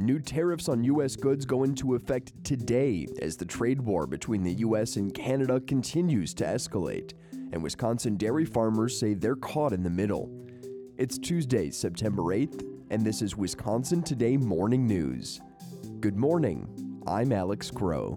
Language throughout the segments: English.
New tariffs on U.S. goods go into effect today as the trade war between the U.S. and Canada continues to escalate, and Wisconsin dairy farmers say they're caught in the middle. It's Tuesday, September 8th, and this is Wisconsin Today Morning News. Good morning, I'm Alex Crow.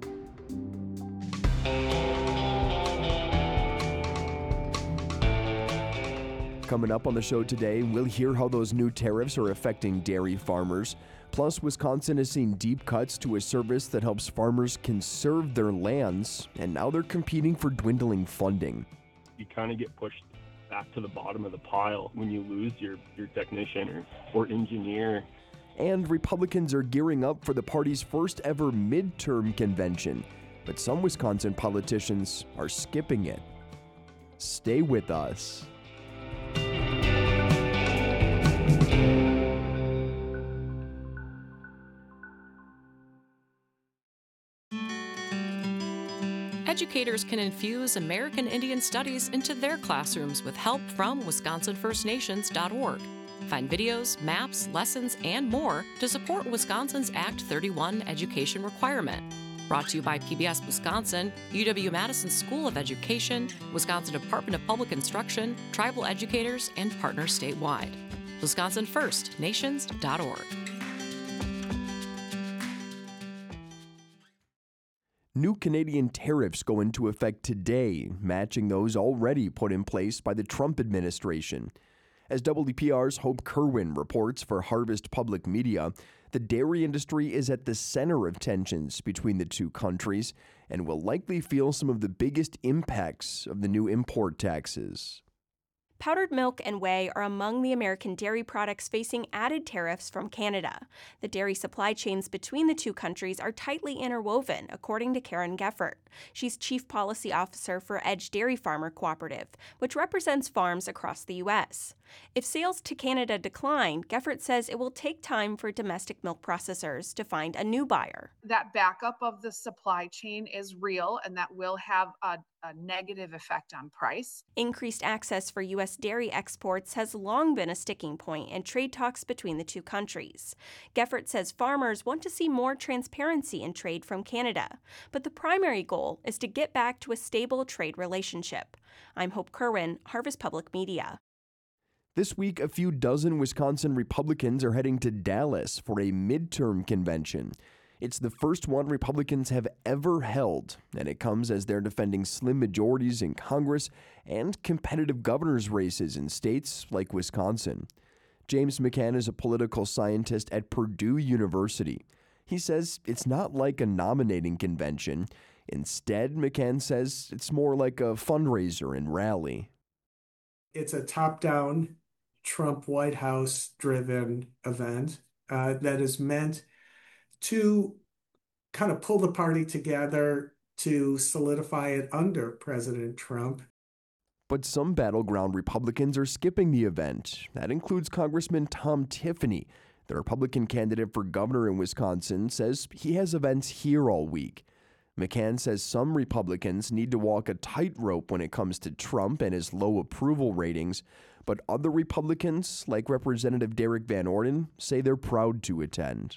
Coming up on the show today, we'll hear how those new tariffs are affecting dairy farmers. Plus, Wisconsin has seen deep cuts to a service that helps farmers conserve their lands, and now they're competing for dwindling funding. You kind of get pushed back to the bottom of the pile when you lose your technician or engineer. And Republicans are gearing up for the party's first ever midterm convention, but some Wisconsin politicians are skipping it. Stay with us. Educators can infuse American Indian Studies into their classrooms with help from WisconsinFirstNations.org. Find videos, maps, lessons, and more to support Wisconsin's Act 31 education requirement. Brought to you by PBS Wisconsin, UW-Madison School of Education, Wisconsin Department of Public Instruction, tribal educators, and partners statewide. WisconsinFirstNations.org. New Canadian tariffs go into effect today, matching those already put in place by the Trump administration. As WPR's Hope Kerwin reports for Harvest Public Media, the dairy industry is at the center of tensions between the two countries and will likely feel some of the biggest impacts of the new import taxes. Powdered milk and whey are among the American dairy products facing added tariffs from Canada. The dairy supply chains between the two countries are tightly interwoven, according to Karen Geffert. She's Chief Policy Officer for Edge Dairy Farmer Cooperative, which represents farms across the U.S. If sales to Canada decline, Geffert says it will take time for domestic milk processors to find a new buyer. That backup of the supply chain is real, and that will have a negative effect on price. Increased access for U.S. dairy exports has long been a sticking point in trade talks between the two countries. Geffert says farmers want to see more transparency in trade from Canada, but the primary goal is to get back to a stable trade relationship. I'm Hope Kerwin, Harvest Public Media. This week, a few dozen Wisconsin Republicans are heading to Dallas for a midterm convention. It's the first one Republicans have ever held, and it comes as they're defending slim majorities in Congress and competitive governor's races in states like Wisconsin. James McCann is a political scientist at Purdue University. He says it's not like a nominating convention. Instead, McCann says it's more like a fundraiser and rally. It's a top-down, Trump White House-driven event that is meant to kind of pull the party together to solidify it under President Trump. But some battleground Republicans are skipping the event. That includes Congressman Tom Tiffany. The Republican candidate for governor in Wisconsin says he has events here all week. McCann says some Republicans need to walk a tightrope when it comes to Trump and his low approval ratings, but other Republicans, like Representative Derek Van Orden, say they're proud to attend.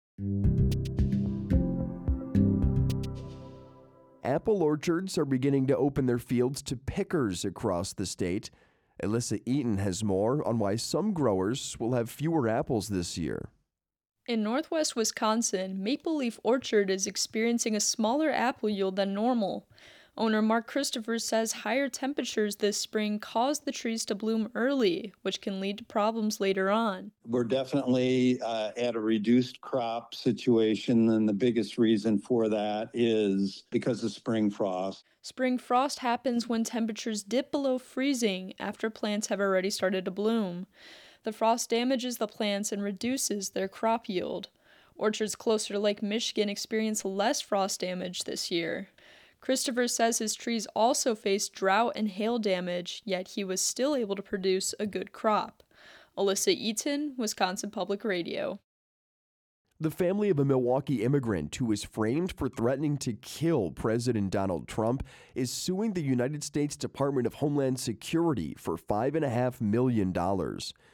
Apple orchards are beginning to open their fields to pickers across the state. Alyssa Eaton has more on why some growers will have fewer apples this year. In northwest Wisconsin, Maple Leaf Orchard is experiencing a smaller apple yield than normal. Owner Mark Christopher says higher temperatures this spring caused the trees to bloom early, which can lead to problems later on. We're definitely at a reduced crop situation, and the biggest reason for that is because of spring frost. Spring frost happens when temperatures dip below freezing after plants have already started to bloom. The frost damages the plants and reduces their crop yield. Orchards closer to Lake Michigan experience less frost damage this year. Christopher says his trees also faced drought and hail damage, yet he was still able to produce a good crop. Alyssa Eaton, Wisconsin Public Radio. The family of a Milwaukee immigrant who was framed for threatening to kill President Donald Trump is suing the United States Department of Homeland Security for $5.5 million.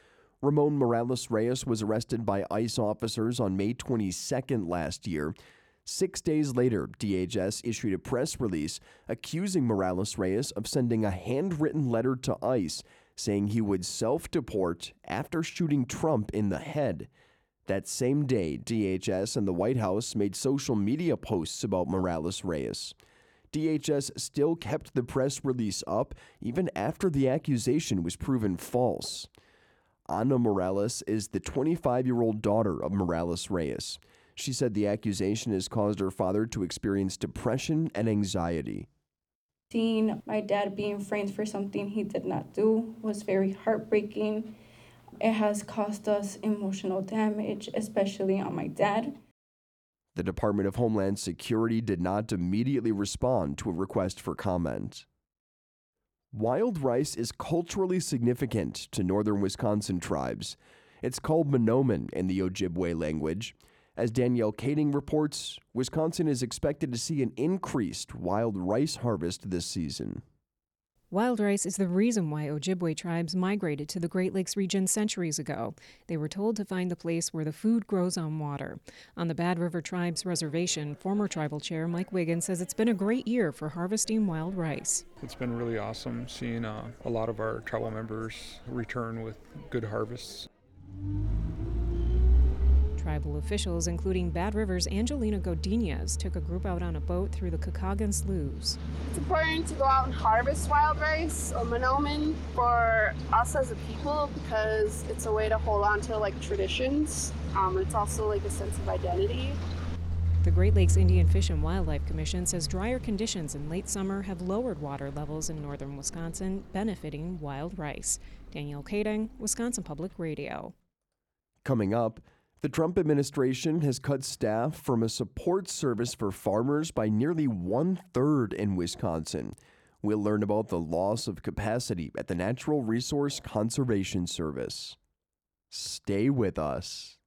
Ramon Morales Reyes was arrested by ICE officers on May 22nd last year. 6 days later, DHS issued a press release accusing Morales Reyes of sending a handwritten letter to ICE saying he would self-deport after shooting Trump in the head. That same day, DHS and the White House made social media posts about Morales Reyes. DHS still kept the press release up even after the accusation was proven false. Ana Morales is the 25-year-old daughter of Morales Reyes. She said the accusation has caused her father to experience depression and anxiety. Seeing my dad being framed for something he did not do was very heartbreaking. It has caused us emotional damage, especially on my dad. The Department of Homeland Security did not immediately respond to a request for comment. Wild rice is culturally significant to northern Wisconsin tribes. It's called Monoman in the Ojibwe language. As Danielle Kading reports, Wisconsin is expected to see an increased wild rice harvest this season. Wild rice is the reason why Ojibwe tribes migrated to the Great Lakes region centuries ago. They were told to find the place where the food grows on water. On the Bad River Tribes Reservation, former tribal chair Mike Wiggin says it's been a great year for harvesting wild rice. It's been really awesome seeing a lot of our tribal members return with good harvests. Tribal officials, including Bad River's Angelina Godinez, took a group out on a boat through the Kakagan Sloughs. It's important to go out and harvest wild rice or monoman for us as a people because it's a way to hold on to traditions. It's also a sense of identity. The Great Lakes Indian Fish and Wildlife Commission says drier conditions in late summer have lowered water levels in northern Wisconsin, benefiting wild rice. Danielle Kading, Wisconsin Public Radio. Coming up, the Trump administration has cut staff from a support service for farmers by nearly 1/3 in Wisconsin. We'll learn about the loss of capacity at the Natural Resource Conservation Service. Stay with us.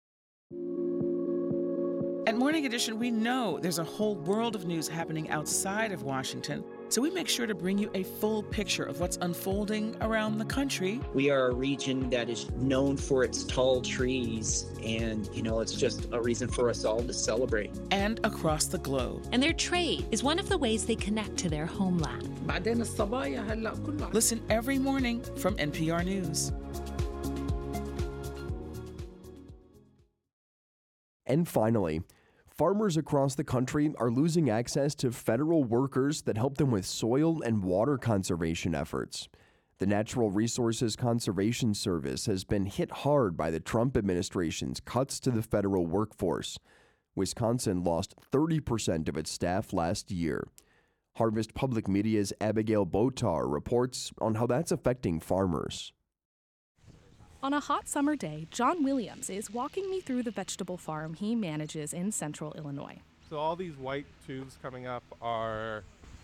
At Morning Edition, we know there's a whole world of news happening outside of Washington, so we make sure to bring you a full picture of what's unfolding around the country. We are a region that is known for its tall trees, and, it's just a reason for us all to celebrate. And across the globe. And their trade is one of the ways they connect to their homeland. Listen every morning from NPR News. And finally, farmers across the country are losing access to federal workers that help them with soil and water conservation efforts. The Natural Resources Conservation Service has been hit hard by the Trump administration's cuts to the federal workforce. Wisconsin lost 30% of its staff last year. Harvest Public Media's Abigail Botar reports on how that's affecting farmers. On a hot summer day, John Williams is walking me through the vegetable farm he manages in central Illinois. So all these white tubes coming up are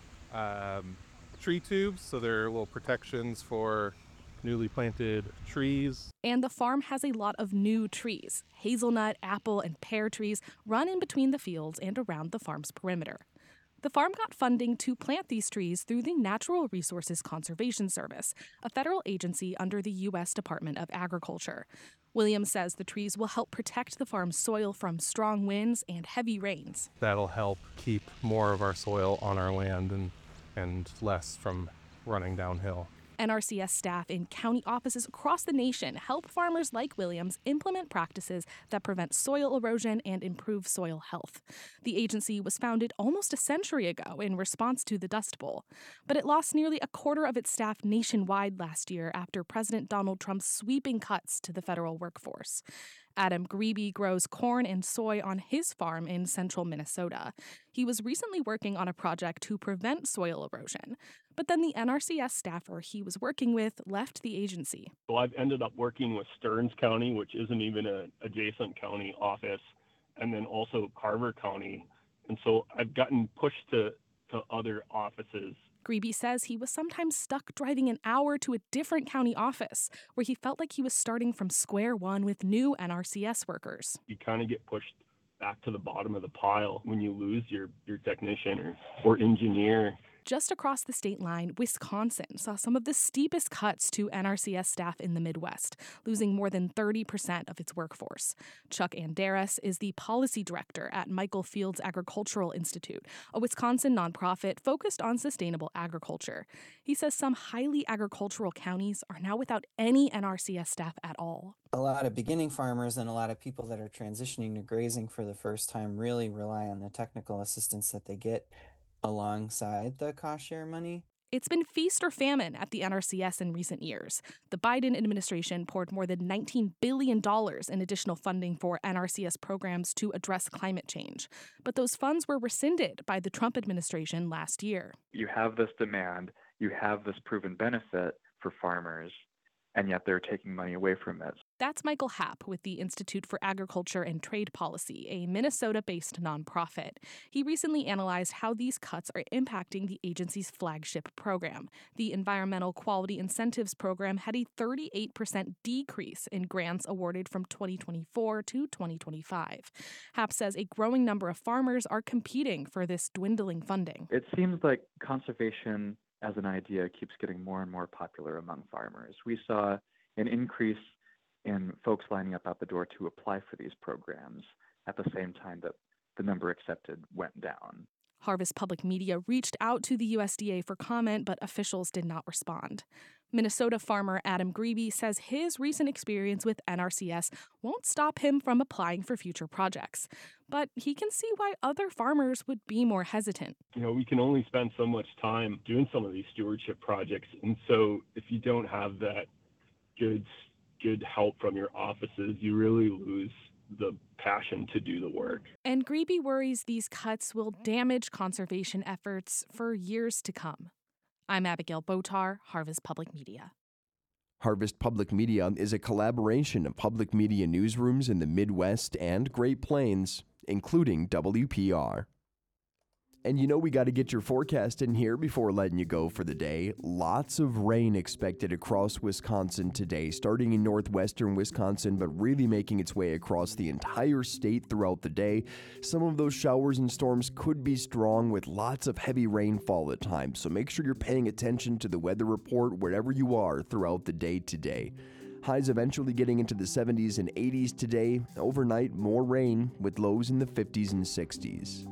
tree tubes, so they're little protections for newly planted trees. And the farm has a lot of new trees. Hazelnut, apple, and pear trees run in between the fields and around the farm's perimeter. The farm got funding to plant these trees through the Natural Resources Conservation Service, a federal agency under the U.S. Department of Agriculture. Williams says the trees will help protect the farm's soil from strong winds and heavy rains. That'll help keep more of our soil on our land and less from running downhill. NRCS staff in county offices across the nation help farmers like Williams implement practices that prevent soil erosion and improve soil health. The agency was founded almost a century ago in response to the Dust Bowl, but it lost nearly a quarter of its staff nationwide last year after President Donald Trump's sweeping cuts to the federal workforce. Adam Grebe grows corn and soy on his farm in central Minnesota. He was recently working on a project to prevent soil erosion, but then the NRCS staffer he was working with left the agency. So I've ended up working with Stearns County, which isn't even an adjacent county office, and then also Carver County. And so I've gotten pushed to other offices. Grebe says he was sometimes stuck driving an hour to a different county office where he felt like he was starting from square one with new NRCS workers. You kind of get pushed back to the bottom of the pile when you lose your technician or engineer. Just across the state line, Wisconsin saw some of the steepest cuts to NRCS staff in the Midwest, losing more than 30% of its workforce. Chuck Anderes is the policy director at Michael Fields Agricultural Institute, a Wisconsin nonprofit focused on sustainable agriculture. He says some highly agricultural counties are now without any NRCS staff at all. A lot of beginning farmers and a lot of people that are transitioning to grazing for the first time really rely on the technical assistance that they get alongside the cost share money. It's been feast or famine at the NRCS in recent years. The Biden administration poured more than $19 billion in additional funding for NRCS programs to address climate change. But those funds were rescinded by the Trump administration last year. You have this demand, you have this proven benefit for farmers, and yet they're taking money away from it. That's Michael Happ with the Institute for Agriculture and Trade Policy, a Minnesota-based nonprofit. He recently analyzed how these cuts are impacting the agency's flagship program. The Environmental Quality Incentives Program had a 38% decrease in grants awarded from 2024 to 2025. Happ says a growing number of farmers are competing for this dwindling funding. It seems like conservation as an idea keeps getting more and more popular among farmers. We saw an increase in folks lining up out the door to apply for these programs at the same time that the number accepted went down. Harvest Public Media reached out to the USDA for comment, but officials did not respond. Minnesota farmer Adam Grebe says his recent experience with NRCS won't stop him from applying for future projects. But he can see why other farmers would be more hesitant. We can only spend so much time doing some of these stewardship projects. And so if you don't have that good help from your offices, you really lose the passion to do the work. And Grebe worries these cuts will damage conservation efforts for years to come. I'm Abigail Botar, Harvest Public Media. Harvest Public Media is a collaboration of public media newsrooms in the Midwest and Great Plains, including WPR. And we got to get your forecast in here before letting you go for the day. Lots of rain expected across Wisconsin today, starting in northwestern Wisconsin, but really making its way across the entire state throughout the day. Some of those showers and storms could be strong with lots of heavy rainfall at times, so make sure you're paying attention to the weather report wherever you are throughout the day today. Highs eventually getting into the 70s and 80s today. Overnight, more rain with lows in the 50s and 60s.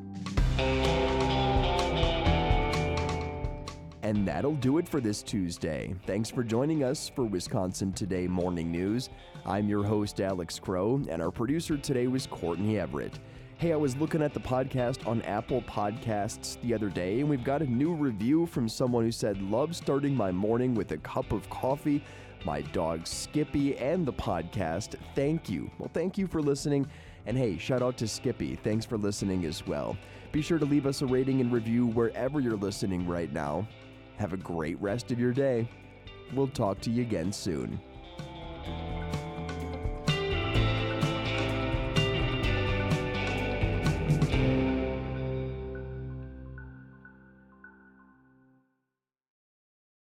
And that'll do it for this Tuesday. Thanks for joining us for Wisconsin Today Morning News. I'm your host, Alex Crow, and our producer today was Courtney Everett. Hey, I was looking at the podcast on Apple Podcasts the other day, and we've got a new review from someone who said, "Love starting my morning with a cup of coffee, my dog Skippy, and the podcast. Thank you." Well, thank you for listening. And hey, shout out to Skippy. Thanks for listening as well. Be sure to leave us a rating and review wherever you're listening right now. Have a great rest of your day. We'll talk to you again soon.